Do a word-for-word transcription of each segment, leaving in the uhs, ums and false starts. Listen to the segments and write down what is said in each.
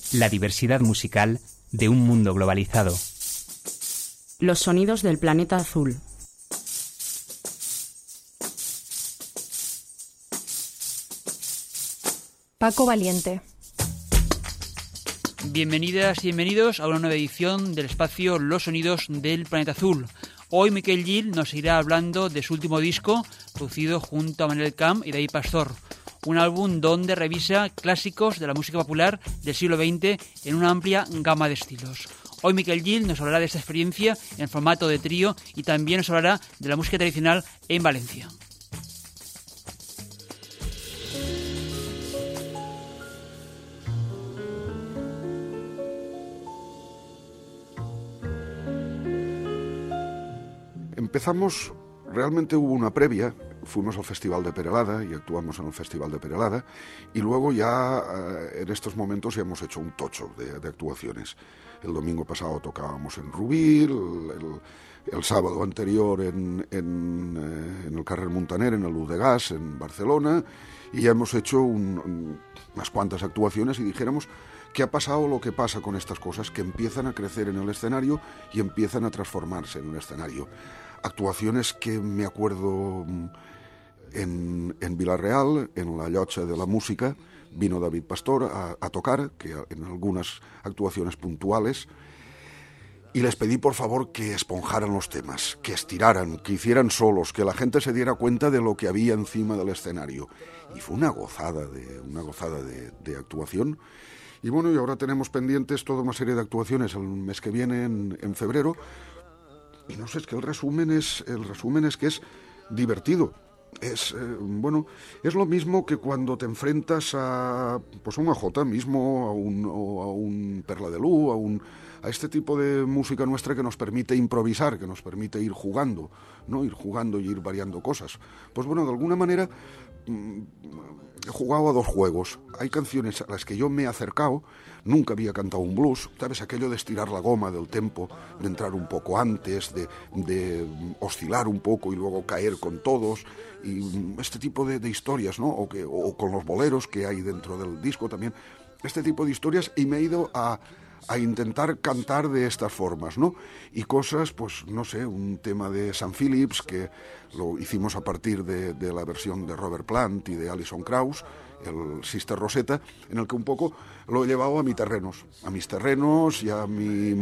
la diversidad musical de un mundo globalizado. Los sonidos del planeta azul. Paco Valiente. Bienvenidas y bienvenidos a una nueva edición del espacio Los Sonidos del Planeta Azul. Hoy Miquel Gil nos irá hablando de su último disco, producido junto a Manel Camp y David Pastor. Un álbum donde revisa clásicos de la música popular del siglo veinte en una amplia gama de estilos. Hoy Miquel Gil nos hablará de esta experiencia en formato de trío y también nos hablará de la música tradicional en Valencia. Empezamos, realmente hubo una previa, fuimos al Festival de Perelada y actuamos en el Festival de Perelada y luego ya eh, en estos momentos ya hemos hecho un tocho de, de actuaciones. El domingo pasado tocábamos en Rubí, el, el, el sábado anterior en, en, eh, en el Carrer Montaner, en el U de Gas, en Barcelona, y ya hemos hecho un, un, unas cuantas actuaciones y dijéramos que ha pasado lo que pasa con estas cosas, que empiezan a crecer en el escenario y empiezan a transformarse en el escenario. Actuaciones que me acuerdo en, en Vilareal, en la Llotja de la Música, vino David Pastor a, a tocar, que en algunas actuaciones puntuales, y les pedí por favor que esponjaran los temas, que estiraran, que hicieran solos, que la gente se diera cuenta de lo que había encima del escenario. Y fue una gozada de, una gozada de, de actuación. Y bueno, y ahora tenemos pendientes toda una serie de actuaciones el mes que viene, en, en febrero. Y no sé, es que el resumen es, el resumen es que es divertido. Es, eh, bueno, es lo mismo que cuando te enfrentas a, pues a una jota mismo, a un, o a un Perla de Lú, a, un, a este tipo de música nuestra que nos permite improvisar, que nos permite ir jugando, ¿no? Ir jugando y ir variando cosas. Pues bueno, de alguna manera mmm, he jugado a dos juegos. Hay canciones a las que yo me he acercado, nunca había cantado un blues, ¿sabes? Aquello de estirar la goma del tempo, de entrar un poco antes, de, de oscilar un poco y luego caer con todos, y este tipo de, de historias, ¿no? O, que, o con los boleros que hay dentro del disco también, este tipo de historias, y me he ido a... a intentar cantar de estas formas, ¿no? Y cosas, pues, no sé, un tema de Sam Phillips, que lo hicimos a partir de, de la versión de Robert Plant y de Alison Krauss, el Sister Rosetta, en el que un poco lo he llevado a mis terrenos, a mis terrenos y a mi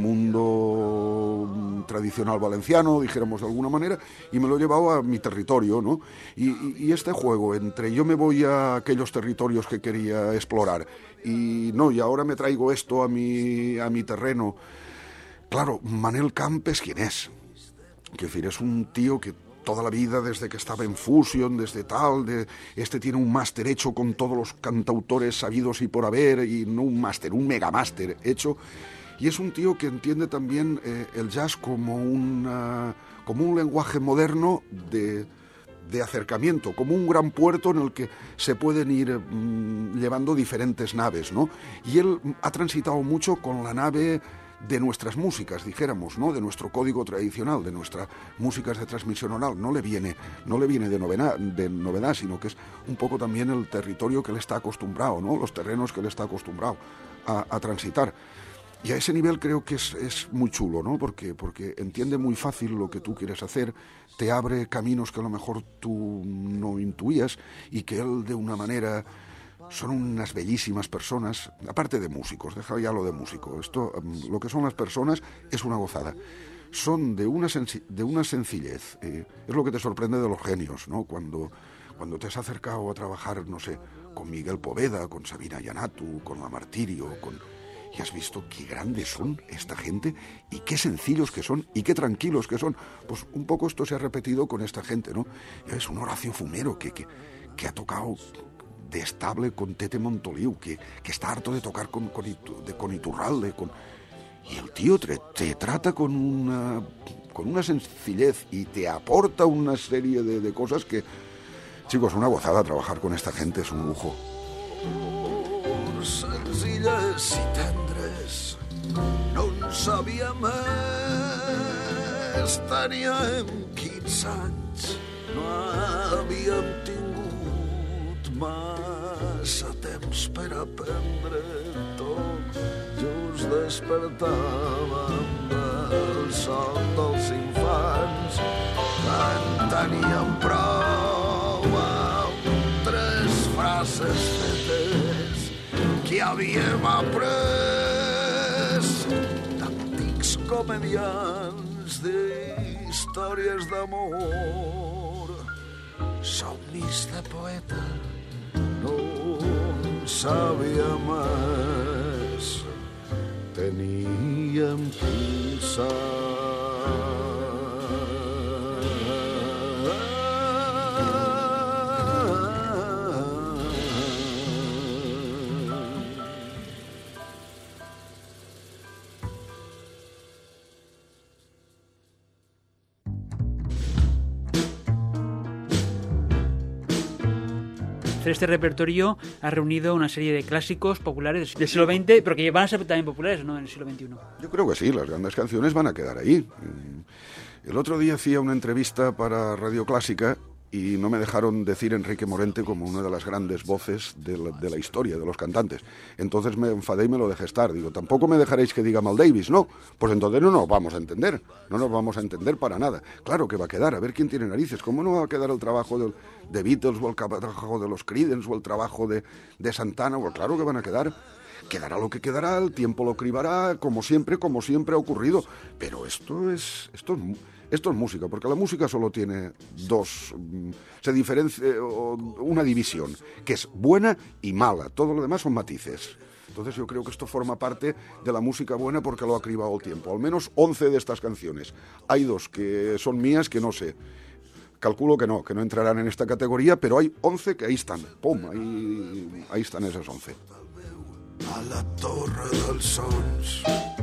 mundo tradicional valenciano, dijéramos de alguna manera, y me lo he llevado a mi territorio, ¿no? Y, y, y este juego entre yo me voy a aquellos territorios que quería explorar y no, y ahora me traigo esto a mi, a mi terreno. Claro, Manel Camp es quien es. Quiero decir, es un tío que toda la vida, desde que estaba en Fusion, desde tal, de, este tiene un máster hecho con todos los cantautores sabidos y por haber, y no un máster, un megamáster hecho, y es un tío que entiende también eh, el jazz como, una, como un lenguaje moderno de, de acercamiento, como un gran puerto en el que se pueden ir mmm, llevando diferentes naves, ¿no? Y él ha transitado mucho con la nave de nuestras músicas, dijéramos, ¿no? De nuestro código tradicional, de nuestras músicas de transmisión oral. No le viene, no le viene de novedad, de novedad, sino que es un poco también el territorio que él está acostumbrado, ¿no? Los terrenos que él está acostumbrado a, a transitar. Y a ese nivel creo que es, es muy chulo, ¿no? Porque, porque entiende muy fácil lo que tú quieres hacer, te abre caminos que a lo mejor tú no intuías y que él de una manera... Son unas bellísimas personas, aparte de músicos, deja ya lo de músico, esto, lo que son las personas es una gozada. Son de una, sensi- de una sencillez, eh, es lo que te sorprende de los genios, ¿no? Cuando, cuando te has acercado a trabajar, no sé, con Miguel Poveda, con Sabina Yanatu, con La Martirio, con... y has visto qué grandes son esta gente y qué sencillos que son y qué tranquilos que son. Pues un poco esto se ha repetido con esta gente, ¿no? Es un Horacio Fumero que, que, que ha tocado... de estable con Tete Montoliu, que, que está harto de tocar con, con, de, con Iturralde, con... y el tío te, te trata con una, con una sencillez y te aporta una serie de, de cosas que, chicos, una gozada trabajar con esta gente, es un lujo. Senzilles i tendres, no en sabia més, teníem quinze anys, no havíem tingut massa temps per aprendre tot. despertàvem del son dels infants que en teníem prou amb tres frases fetes que havíem après d'antics comedians d'històries d'amor, somnis de poeta. No en sabíem més, teníem quinze Este repertorio ha reunido una serie de clásicos populares del siglo veinte, pero que van a ser también populares, ¿no?, en el siglo veintiuno. Yo creo que sí, las grandes canciones van a quedar ahí. El otro día hacía una entrevista para Radio Clásica y no me dejaron decir Enrique Morente como una de las grandes voces de la, de la historia, de los cantantes. Entonces me enfadé y me lo dejé estar. Digo, tampoco me dejaréis que diga Mal Davis, ¿no? Pues entonces no nos vamos a entender, no nos vamos a entender para nada. Claro que va a quedar, a ver quién tiene narices. ¿Cómo no va a quedar el trabajo de, de Beatles o el trabajo de los Creedence o el trabajo de, de Santana? Pues claro que van a quedar. Quedará lo que quedará, el tiempo lo cribará, como siempre, como siempre ha ocurrido. Pero esto es, esto es, esto es música, porque la música solo tiene dos, se diferencia, una división, que es buena y mala. Todo lo demás son matices. Entonces yo creo que esto forma parte de la música buena porque lo ha cribado el tiempo. Al menos once de estas canciones. Hay dos que son mías que no sé. Calculo que no, que no entrarán en esta categoría, pero hay once que ahí están. Pum, ahí, ahí están esas once. A la Torre dels Sons.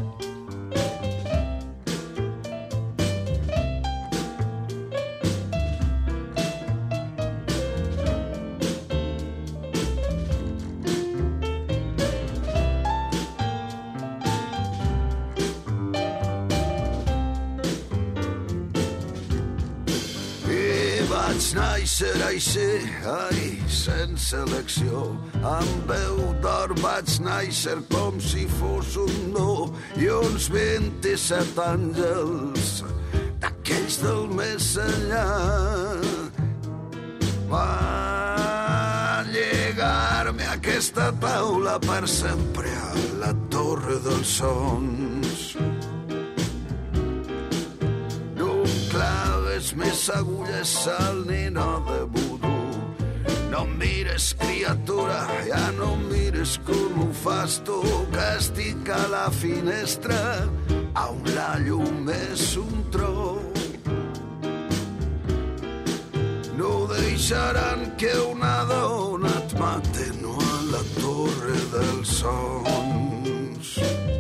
Vaig nàixer així, ai, sense elecció. Amb veu d'or vaig nàixer com si fos un no i uns vint-i-set àngels d'aquells del més enllà van llegar-me a aquesta taula per sempre a la Torre dels Sons. Més agulles al nino de vudú. No mires, criatura, ja no mires com ho fas tu, que estic a la finestra on la llum és un tro. No deixaran que una dona et mate, no a la Torre dels Sons.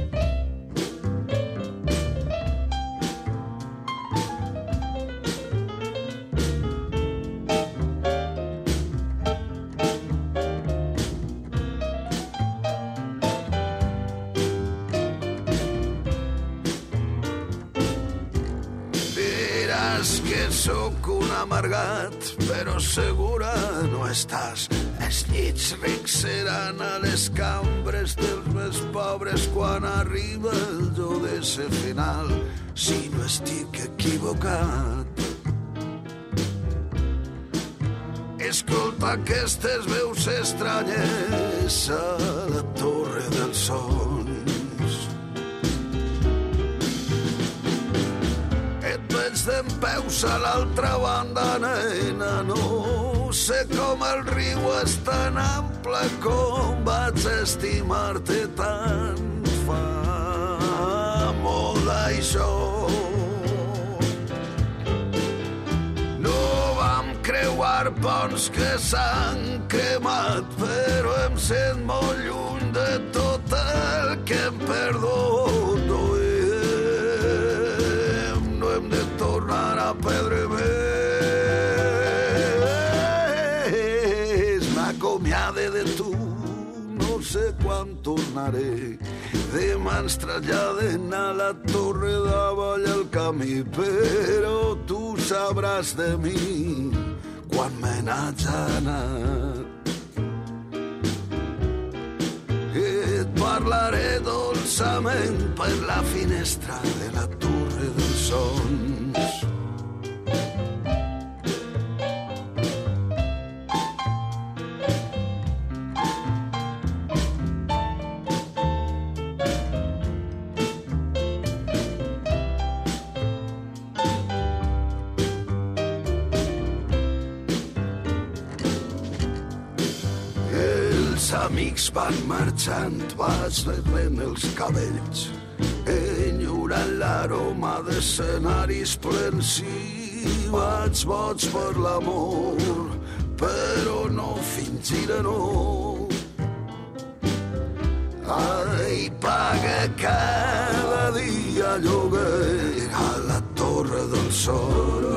Que sóc un amargat, però segura no estàs. Els llits rics seran a les cambres dels més pobres quan arriba el judici final, si no estic equivocat. Escolta aquestes veus estranyes a la Torre dels Sons. Dempeus a l'altra banda, nena, no sé com el riu és tan ample com vaig estimar-te tant fa molt això. No vam creuar ponts que s'han cremat, però em sent molt lluny de tot el que em perdó. Tornar a perdre més. M'acomiade de tu, no sé quan tornaré. Demà ens traslladen a la torre davall el camí, però tu sabràs de mi quan me n'haig anat. Et parlaré dolç pensament per la finestra de la torre dels sons. Amics van marxant, vas rebent els cabells, enyorant l'aroma d'escenaris plens i vaig boig per l'amor, però no fingiré no. Ai, paga cada dia lloguer a la torre del sol.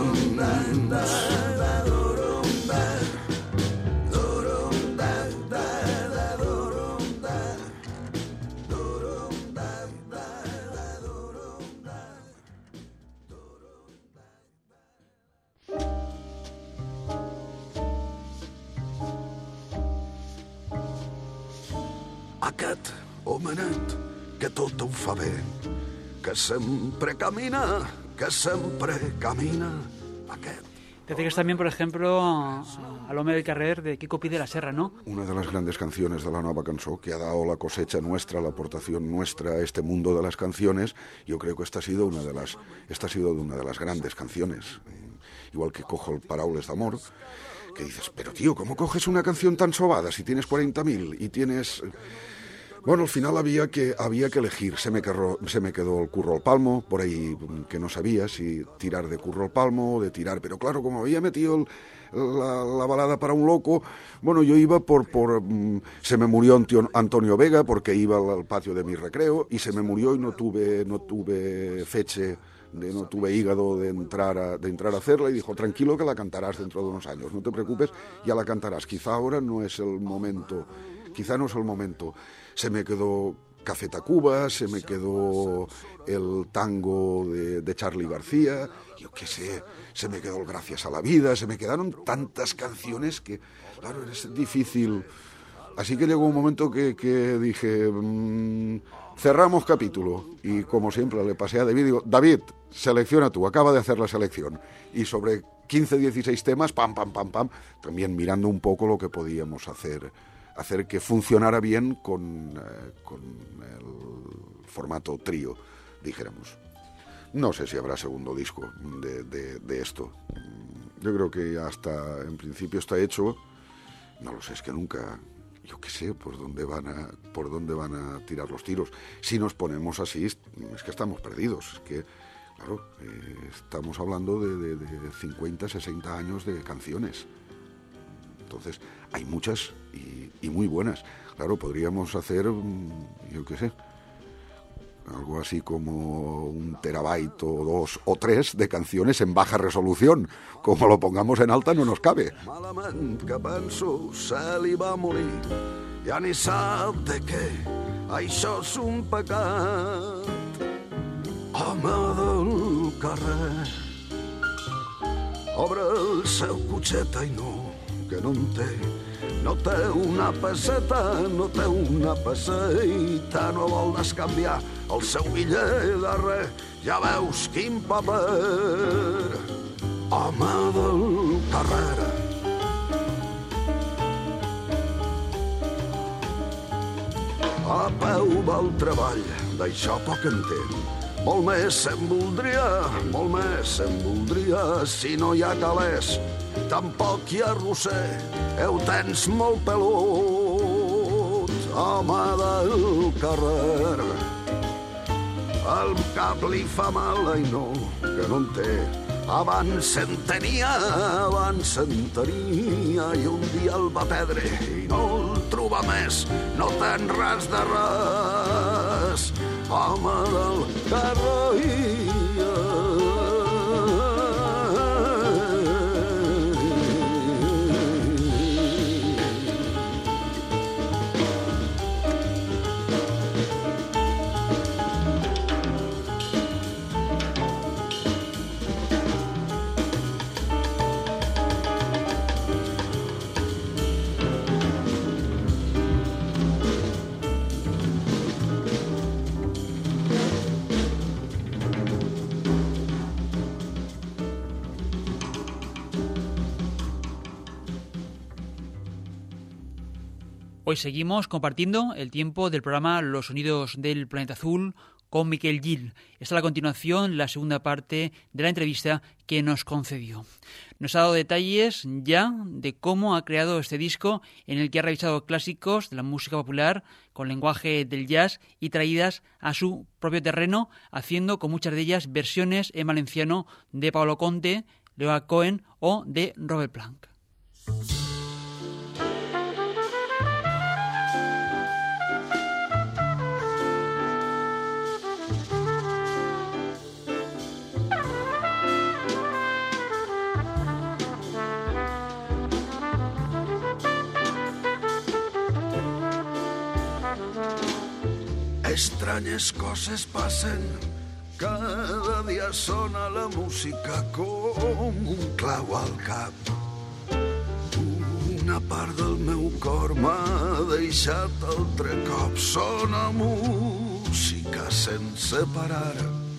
Aquest homenet que tot ho fa bé, que sempre camina, que sempre camina, aquest. Te fijas también, por ejemplo, al hombre del carrer de Quico Pi de la Serra, ¿no? Una de las grandes canciones de la nueva canción que ha dado la cosecha nuestra, la aportación nuestra a este mundo de las canciones. Yo creo que esta ha sido una de las, esta ha sido una de las grandes canciones. Igual que cojo el Paraules d'Amor, que dices, pero tío, ¿cómo coges una canción tan sobada si tienes cuarenta mil y tienes... Bueno, al final había que, había que elegir. Se me, quedó, se me quedó el Curro al Palmo, por ahí que no sabía si tirar de Curro al Palmo o de tirar... Pero claro, como había metido el, la, la balada para un loco, bueno, yo iba por... por um, se me murió Antonio Vega porque iba al, al patio de mi recreo y se me murió y no tuve, no tuve feche... De, no tuve hígado de entrar, a, de entrar a hacerla y dijo, tranquilo que la cantarás dentro de unos años, no te preocupes, ya la cantarás, quizá ahora no es el momento, quizá no es el momento. Se me quedó Café Tacuba, se me quedó el tango de, de Charly García, yo qué sé, se me quedó el Gracias a la Vida, se me quedaron tantas canciones que, claro, es difícil. Así que llegó un momento que, que dije... Mmm, cerramos capítulo y como siempre le pasé a David y digo, David, selecciona tú, acaba de hacer la selección. Y sobre quince, dieciséis temas, pam, pam, pam, pam, también mirando un poco lo que podíamos hacer, hacer que funcionara bien con, eh, con el formato trío, dijéramos. No sé si habrá segundo disco de, de, de esto. Yo creo que ya hasta en principio está hecho. No lo sé, es que nunca... Yo qué sé, por dónde van a, por dónde van a tirar los tiros. Si nos ponemos así, es que estamos perdidos. Es que, claro, eh, estamos hablando de, de, de cincuenta, sesenta años de canciones. Entonces, hay muchas y, y muy buenas. Claro, podríamos hacer, yo qué sé, algo así como un terabyte o dos o tres de canciones en baja resolución. Como lo pongamos en alta no nos cabe. Malament que penso se li va morir, ja ni sap de què, això és un pecat. Home del carrer, obre el seu cotxeta i no, que no en té. No té una peseta, no té una peseta, no vol descanviar el seu bitllet de res. Ja veus quin paper, home del carrer. A peu del treball, d'això poc entén. Molt més se'n voldria, molt més se'n voldria, si no hi ha calés. Tampoc hi ha roser, ho tens molt pelut, home del carrer. El cap li fa mal, ai no, que no en té. Abans se'n tenia, abans se'n tenia, i un dia el va perdre i no el troba més. No ten res de res, home del carrer. Hoy seguimos compartiendo el tiempo del programa Los Sonidos del Planeta Azul con Miquel Gil. Esta es la continuación, la segunda parte de la entrevista que nos concedió. Nos ha dado detalles ya de cómo ha creado este disco en el que ha revisado clásicos de la música popular con lenguaje del jazz y traídas a su propio terreno, haciendo con muchas de ellas versiones en valenciano de Pablo Conte, Leonard Cohen o de Robert Plant. Extrañas coses passen, cada dia sona la música com un clau al cap. Una part del meu cor m'ha deixat altre cop, sona música sense parar.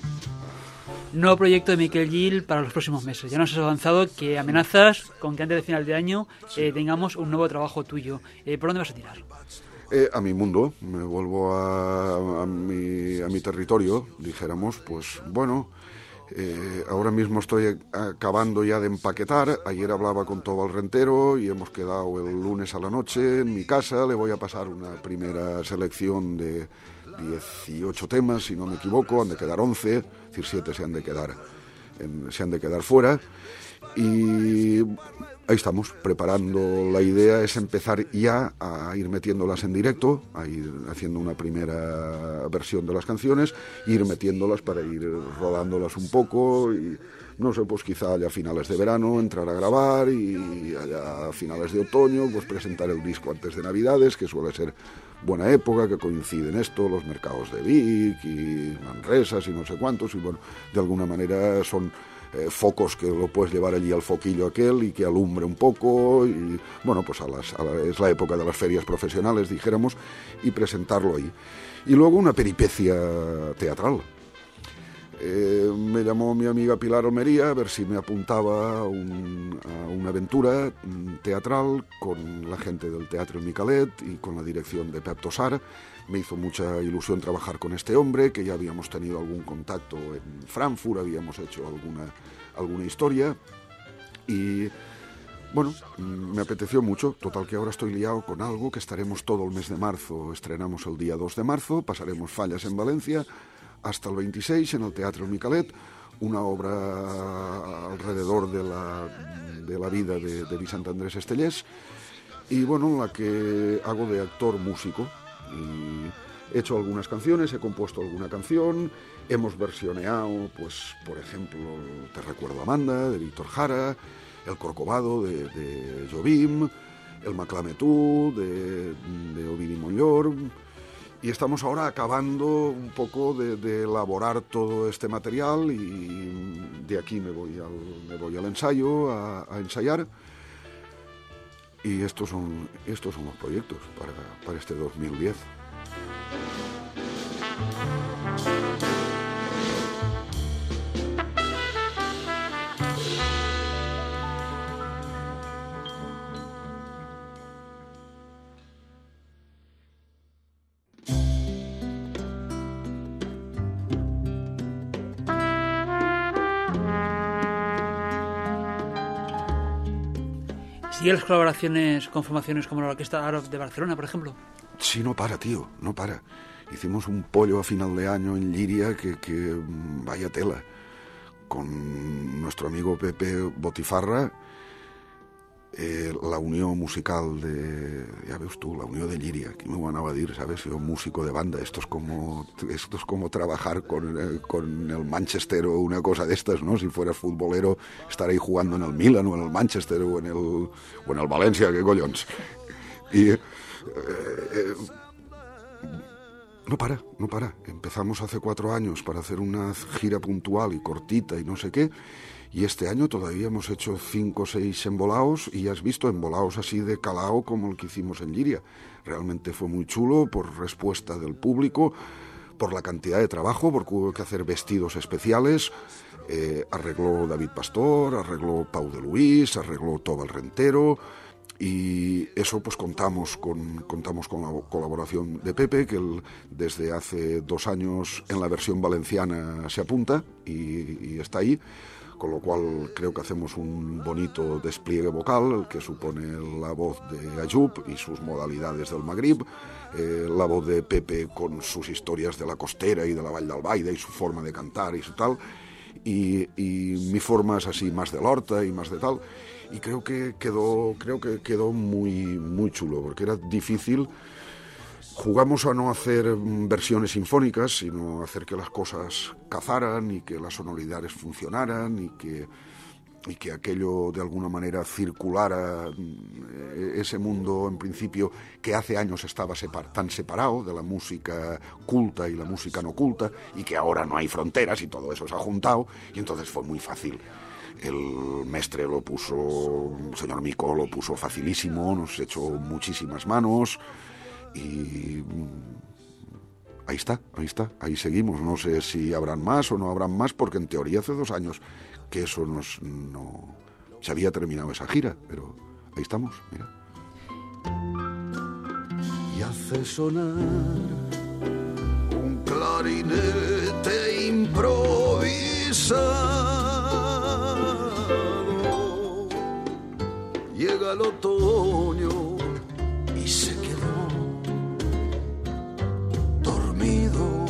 Nuevo proyecto de Miquel Gil para los próximos meses. Ya nos has avanzado que amenazas con que antes de final de año eh, tengamos un nuevo trabajo tuyo. Eh, ¿Por dónde vas a tirar? Eh, a mi mundo, me vuelvo a, a, mi, a mi territorio, dijéramos, pues bueno, eh, ahora mismo estoy acabando ya de empaquetar. Ayer hablaba con Tobal Rentero y hemos quedado el lunes a la noche en mi casa. Le voy a pasar una primera selección de dieciocho temas, si no me equivoco, han de quedar once, es decir, siete se han de quedar, en, se han de quedar fuera. Y ahí estamos, preparando. La idea es empezar ya a ir metiéndolas en directo, a ir haciendo una primera versión de las canciones, ir metiéndolas para ir rodándolas un poco y, no sé, pues quizá allá a finales de verano entrar a grabar y allá a finales de otoño pues presentar el disco antes de Navidades, que suele ser buena época, que coinciden esto, los mercados de Vic y Manresas y no sé cuántos, y bueno, de alguna manera son Eh, focos que lo puedes llevar allí al foquillo aquel y que alumbre un poco y bueno, pues a las, a la, es la época de las ferias profesionales, dijéramos, y presentarlo ahí. Y luego una peripecia teatral. Eh, me llamó mi amiga Pilar Almería a ver si me apuntaba a, un, a una aventura teatral con la gente del Teatro Micalet y con la dirección de Pep Tosar. Me hizo mucha ilusión trabajar con este hombre, que ya habíamos tenido algún contacto en Frankfurt, habíamos hecho alguna, alguna historia y bueno, me apeteció mucho. Total que ahora estoy liado con algo que estaremos todo el mes de marzo, estrenamos el día dos de marzo, pasaremos Fallas en Valencia hasta el veintiséis en el Teatro Micalet, una obra alrededor de la, de la vida de, de Vicent Andrés Estellés y bueno, en la que hago de actor músico. Y he hecho algunas canciones, he compuesto alguna canción, hemos versioneado, pues, por ejemplo, Te recuerdo Amanda, de Víctor Jara, El Corcovado, de, de Jobim, El M'aclame tu, de, de Ovidi Montllor, y estamos ahora acabando un poco de, de elaborar todo este material y de aquí me voy al, me voy al ensayo, a, a ensayar. Y estos son, estos son los proyectos para, para este dos mil diez. ¿Siguen las colaboraciones con formaciones como la Orquesta Arab de Barcelona, por ejemplo? Sí, no para, tío, no para. Hicimos un pollo a final de año en Llíria que, que vaya tela, con nuestro amigo Pepe Botifarra, eh, la unió musical de, ya ves tú, la unió de Llíria, que me van a decir, ¿sabes? Yo músico de banda, esto es como, esto es como trabajar con, eh, con el Manchester o una cosa de estas, ¿no? Si fueras futbolero, estar ahí jugando en el Milan o en el Manchester o en el, o en el Valencia, ¿qué collons? Y... Eh, eh, no para, no para. Empezamos hace cuatro años para hacer una gira puntual y cortita y no sé qué, y este año todavía hemos hecho cinco o seis embolaos, y ya has visto embolaos así de calao como el que hicimos en Llíria. Realmente fue muy chulo por respuesta del público, por la cantidad de trabajo, porque hubo que hacer vestidos especiales. Eh, arregló David Pastor, arregló Pau de Luis, arregló Tobal Rentero, Y eso pues contamos con, contamos con la colaboración de Pepe, que él desde hace dos años en la versión valenciana se apunta y, y está ahí, con lo cual creo que hacemos un bonito despliegue vocal que supone la voz de Ayub y sus modalidades del Magrib, eh, la voz de Pepe con sus historias de la costera y de la Vall d'Albaida y su forma de cantar y su tal, y, y mi forma es así más de l'Horta y más de tal. Y creo que quedó, creo que quedó muy, muy chulo, porque era difícil. Jugamos a no hacer versiones sinfónicas, sino hacer que las cosas cazaran y que las sonoridades funcionaran y que, y que aquello de alguna manera circulara, ese mundo en principio que hace años estaba separ, tan separado de la música culta y la música no culta, y que ahora no hay fronteras y todo eso se ha juntado, y entonces fue muy fácil. El mestre lo puso, el señor Mico lo puso facilísimo, nos echó muchísimas manos y ahí está, ahí está, ahí seguimos. No sé si habrán más o no habrán más, porque en teoría hace dos años que eso nos, no se había terminado esa gira, pero ahí estamos, mira. Y hace sonar un clarinete improvisado. Llega el otoño y se quedó dormido.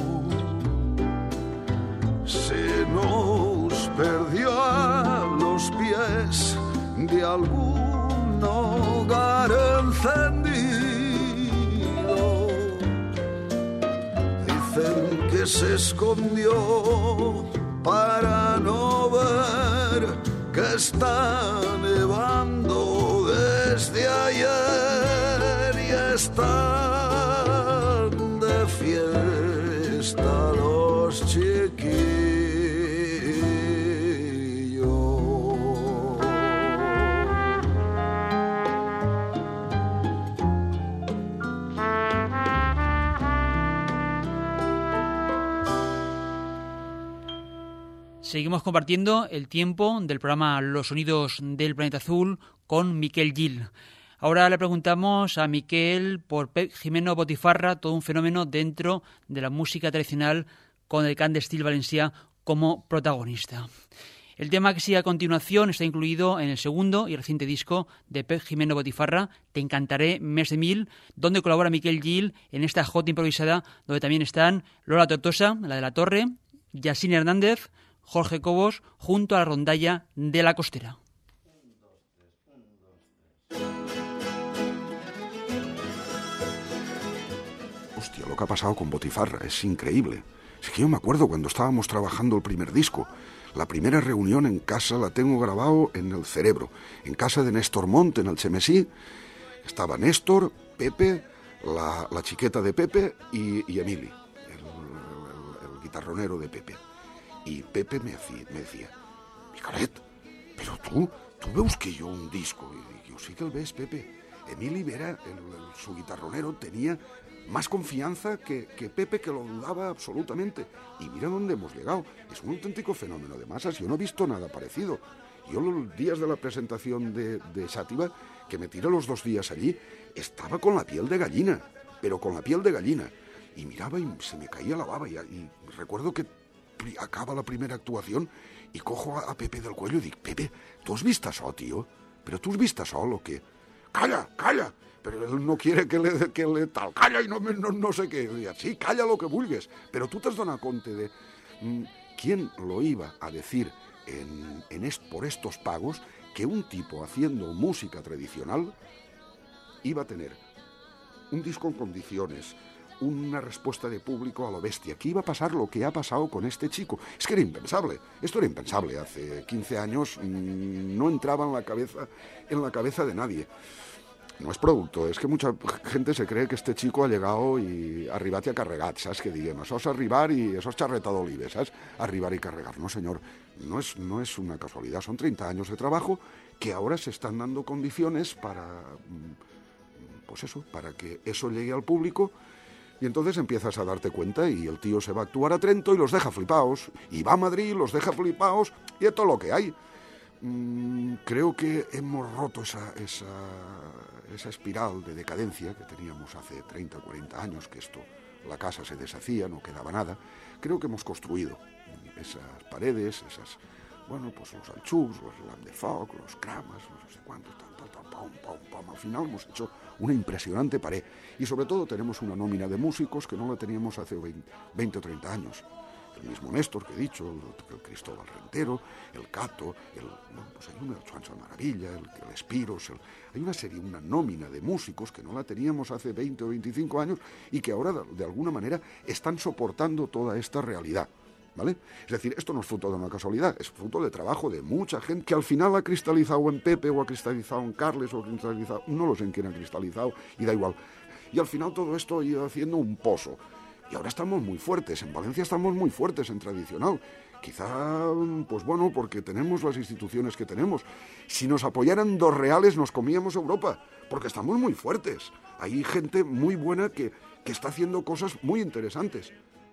Se nos perdió a los pies de algún hogar encendido. Dicen que se escondió para no ver que está nevando desde ayer y están de fiesta los chiquillos. Seguimos compartiendo el tiempo del programa Los Sonidos del Planeta Azul con Miquel Gil. Ahora le preguntamos a Miquel por Pep Jimeno Botifarra, todo un fenómeno dentro de la música tradicional con el cant d'estil valencià como protagonista. El tema que sigue a continuación está incluido en el segundo y reciente disco de Pep Jimeno Botifarra, Te encantaré mes de mil, donde colabora Miquel Gil en esta jota improvisada, donde también están Lola Tortosa, la de la Torre, Yacine Hernández, Jorge Cobos, junto a la rondalla de la Costera. Hostia, lo que ha pasado con Botifarra es increíble. Es que yo me acuerdo cuando estábamos trabajando el primer disco. La primera reunión en casa la tengo grabado en el cerebro. En casa de Néstor Montt, en el Chemesí. Estaba Néstor, Pepe, la, la chiqueta de Pepe y, y Emili, el, el, el guitarronero de Pepe. Y Pepe me, hacía, me decía, Micalet, pero tú, tú veus que yo un disco. Y digo, sí que el ves, Pepe. Emili Vera, el, el, su guitarronero, tenía más confianza que, que Pepe, que lo dudaba absolutamente. Y mira dónde hemos llegado. Es un auténtico fenómeno de masas. Yo no he visto nada parecido. Yo los días de la presentación de, de Xàtiva, que me tiré los dos días allí, estaba con la piel de gallina, pero con la piel de gallina. Y miraba y se me caía la baba. Y, y recuerdo que acaba la primera actuación y cojo a, a Pepe del cuello y digo, Pepe, ¿tú has visto això, tío? ¿Pero tú has visto això o qué? ¡Calla, calla! Pero él no quiere que le, que le tal, calla y no, no, no sé qué. Diga, sí, calla lo que vulgues, pero tú te has dado cuenta de mmm, quién lo iba a decir en, en est, por estos pagos, que un tipo haciendo música tradicional iba a tener un disco en condiciones, una respuesta de público a lo bestia, que iba a pasar lo que ha pasado con este chico. Es que era impensable, esto era impensable. Hace quince años mmm, no entraba en la cabeza, en la cabeza de nadie. No es producto, es que mucha gente se cree que este chico ha llegado y ha arribat i ha carregat, saps què diguem? Això és arribar i això és xarreta d'olives, saps? Arribar y carregar. No, señor, no es, no es una casualidad, son treinta años de trabajo que ahora se están dando condiciones para, pues eso, para que eso llegue al público. Y entonces empiezas a darte cuenta y el tío se va a actuar a Trento y los deja flipaos, y va a Madrid y los deja flipaos, y es todo lo que hay. mmm, creo que hemos roto esa, esa, esa espiral de decadencia que teníamos hace treinta, cuarenta años, que esto, la casa se deshacía, no quedaba nada. Creo que hemos construido esas paredes, esas, bueno, pues los Alchubs, los Lam de Foc, los Cramas, no sé cuántos, tal, tal, tal, pam, pam, pam. Al final hemos hecho una impresionante pared. Y sobre todo tenemos una nómina de músicos que no la teníamos hace veinte o treinta años. El mismo Néstor, que he dicho, el, el Cristóbal Rentero, el Cato, el, bueno, pues hay una Juan Maravilla, el, el Espiros, el, hay una serie, una nómina de músicos que no la teníamos hace veinte o veinticinco años y que ahora, de, de alguna manera, están soportando toda esta realidad, ¿vale? Es decir, esto no es fruto de una casualidad, es fruto de trabajo de mucha gente que al final ha cristalizado en Pepe o ha cristalizado en Carles o ha cristalizado, no lo sé en quién ha cristalizado, y da igual. Y al final todo esto ha ido haciendo un pozo. Y ahora estamos muy fuertes, en Valencia estamos muy fuertes en tradicional. Quizá, pues bueno, porque tenemos las instituciones que tenemos. Si nos apoyaran dos reales nos comíamos Europa, porque estamos muy fuertes. Hay gente muy buena que, que está haciendo cosas muy interesantes.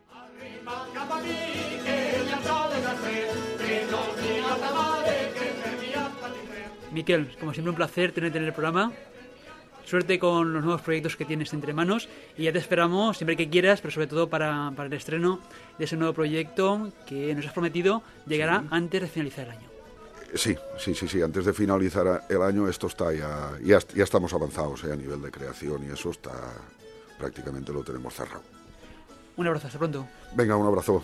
Miquel, como siempre un placer tenerte en el programa. Suerte con los nuevos proyectos que tienes entre manos y ya te esperamos siempre que quieras, pero sobre todo para, para el estreno de ese nuevo proyecto que nos has prometido llegará sí. antes de finalizar el año. Sí, sí, sí, sí, antes de finalizar el año esto está ya, ya, ya estamos avanzados eh, a nivel de creación y eso está, prácticamente lo tenemos cerrado. Un abrazo, hasta pronto. Venga, un abrazo.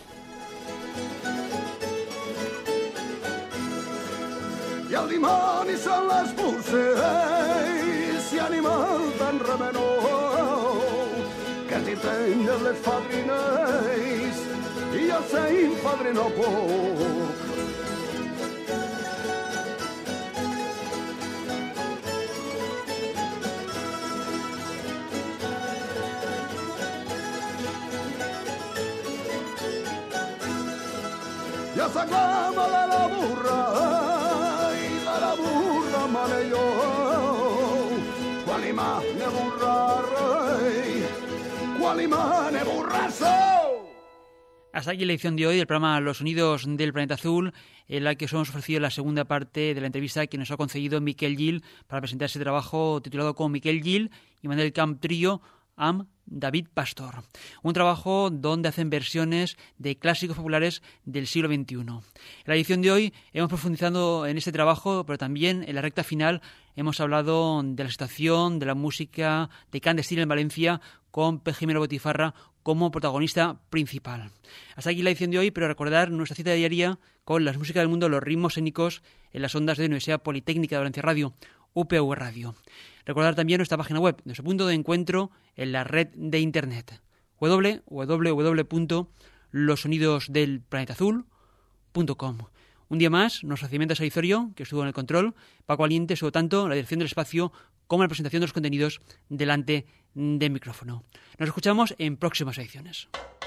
I el dimoni són les puces i animal tan remenós que t'hi tenen les fadrines i el sein padre no puc. Ja s'aclama de la burra la burra mane yo, cualima ne burra rey, cualima ne burra so. Hasta aquí la edición de hoy del programa Los Sonidos del Planeta Azul, en la que os hemos ofrecido la segunda parte de la entrevista que nos ha concedido Miquel Gil para presentar ese trabajo titulado como Miquel Gil y Manel Camp Trio amb David Pastor. Un trabajo donde hacen versiones de clásicos populares del siglo veintiuno. En la edición de hoy hemos profundizado en este trabajo, pero también en la recta final hemos hablado de la situación de la música de Can d'Estil en Valencia con P. Jimeno Botifarra como protagonista principal. Hasta aquí la edición de hoy, pero recordar nuestra cita diaria con las músicas del mundo, los ritmos escénicos en las ondas de la Universidad Politécnica de Valencia Radio, U P V Radio. Recordar también nuestra página web, nuestro punto de encuentro en la red de internet, doble u doble u doble u punto los sonidos del planeta azul punto com. Un día más, nuestro agradecimiento a Saizorio, que estuvo en el control, Paco Aliente, estuvo tanto en la dirección del espacio como en la presentación de los contenidos delante del micrófono. Nos escuchamos en próximas ediciones.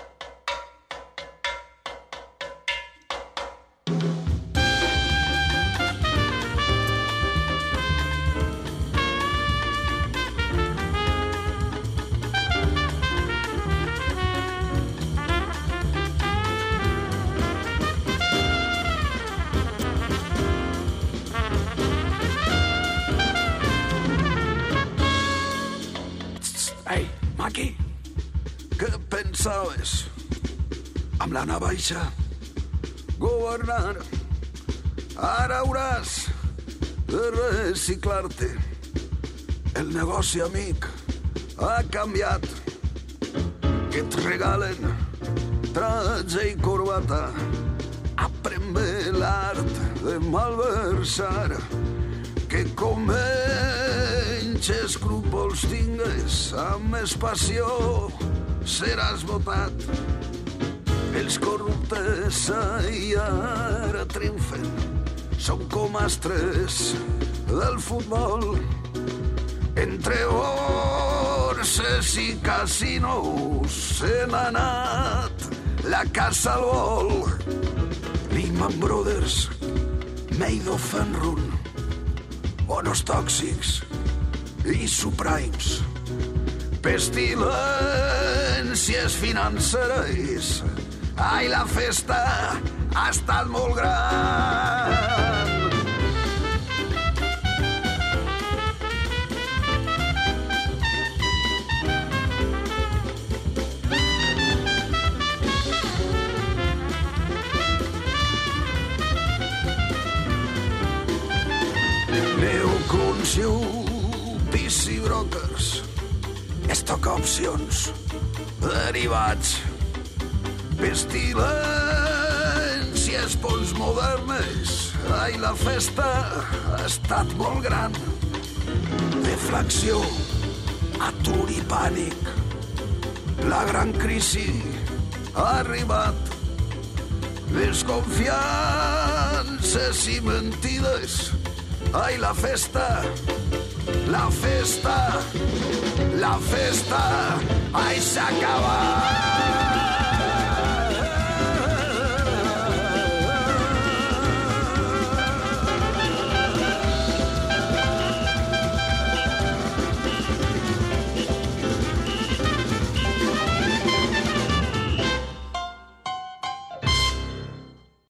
Maqui, què pensaves? Amb la navaixa governar. Ara hauràs de reciclar-te. El negoci, amic, ha canviat. Que et regalen traje i corbata. Aprèn bé l'art de malversar. Que com menys escrúpols tingues, amb més passió seràs votat. Els corruptes i ara triomfen, són com astres del futbol. Entre borses i casinos se n'ha anat la casa al vol. Lehman Brothers, Madoff and Run, bonos tòxics i subprimes, pestilències financeres. Ai, la festa ha estat molt gran. líders. Estoc opcions, derivats, pestilències postmodernes. Ai, la festa ha estat molt gran. Deflació, atur i pànic. La gran crisi ha arribat. Desconfiances i mentides. Ai, la festa, la festa, la festa, ai, s'ha acabat.